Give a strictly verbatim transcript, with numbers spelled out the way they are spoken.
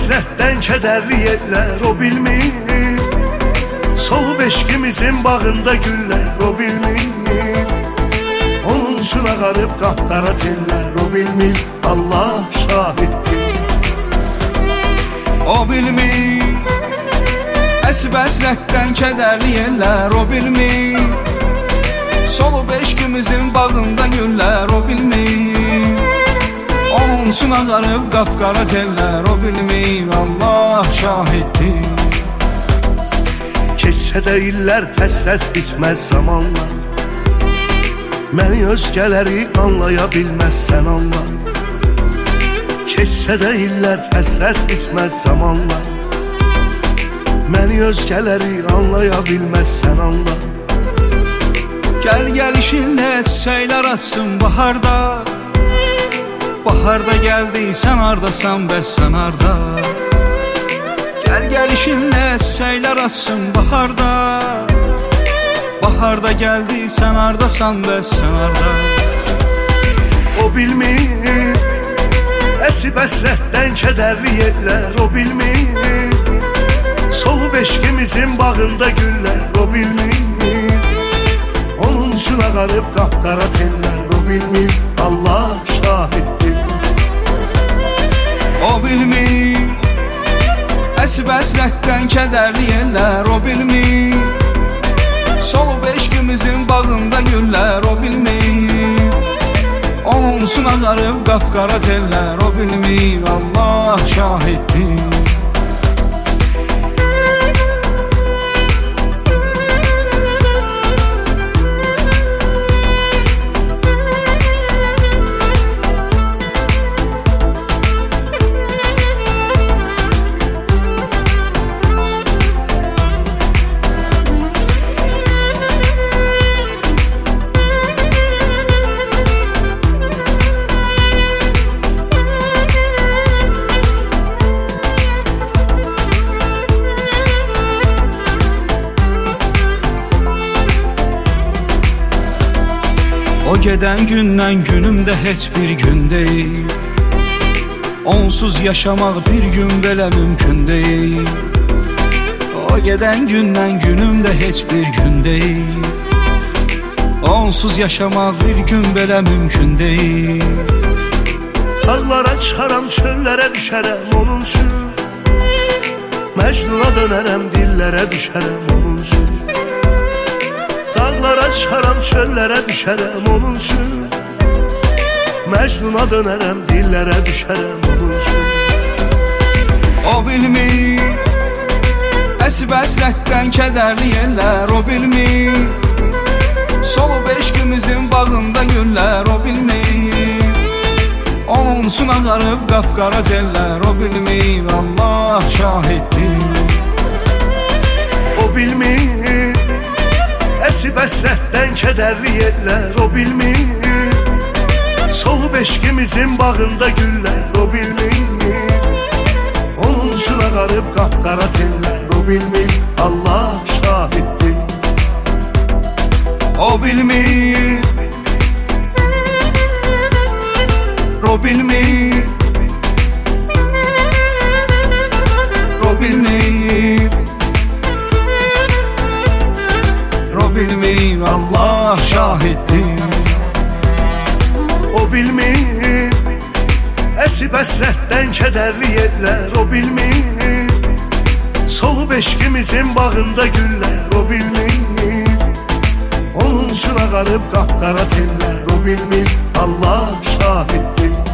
həsrətdən kədərli yerlər o bilmir. Solub eşqimizin bağında güllər o bilmir. Onun üçün ağarıb qapqara tellər o bilmir. Allah şahiddir. O bilmir. Əsib həsrətdən kədərli yerlər o bilmir. Solub eşqimizin bağında güllər o bilmir. Onun üçün ağarıb qapqara tellər o bilmir. Allah şahiddir. Keçsə də illər həsrət bitməz zamanla. Məni özgələri anlaya bilməz sən anla. Keçsə də illər həsrət bitməz zamanla. Məni özgələri anlaya bilməz sən anla. Gəl gəlişinlə çiçəklər açsın baharda. Baharda gəldiysən hardasan bəs sən harda. Gəl gəlişinlə çiçəklər açsın baharda. Baharda gəldiysən hardasan bəs sən harda. O bilmir. Əsib həsrətdən kədərli yerlər o bilmir. Solub eşqimizin bağında güllər o bilmir. Onun üçün ağarıb qapqara tellər o bilmir. Allah şahiddir. O bilmir. Əsib həsrətdən kədərli yerlər o bilmir. Solub eşqimizin bağında güllər o bilmir. Onun üçün ağarıb qapqara tellər o bilmir. Allah şahiddir. O gedən gündən günümdə heç bir gün deyil. Onsuz yaşamaq bir gün belə mümkün deyil. O gedən gündən günümdə heç bir gün deyil. Onsuz yaşamaq bir gün belə mümkün deyil. Dağlara çıxaram, çöllərə düşərəm onun üçün. Məcnuna dönərəm, dillərə düşərəm onun üçün. Dağlara çıxaram, çöllərə düşərəm onun üçün. Məcnuna dönərəm, dillərə düşərəm onun üçün. O bilmir. Əsib həsrətdən kədərli yerlər o bilmir. Solub eşqimizin bağında güllər o bilmir. Onun üçün ağarıb qapqara tellər o bilmir. Allah şahiddir. O bilmir. Əsib həsrətdən kədərli yerlər o bilmir. Solub eşqimizin bağında güllər o bilmir. Onun üçün ağarıb qapqara tellər o bilmir. Allah şahiddir. O bilmir. O bilmir. O bilmir. O bilmir. Allah şahiddir. O bilmir. Əsib həsrətdən kədərli yerlər o bilmir. Solub eşqimizin bağında güllər o bilmir. Onun üçün ağarıb qapqara tellər o bilmir. Allah şahiddir.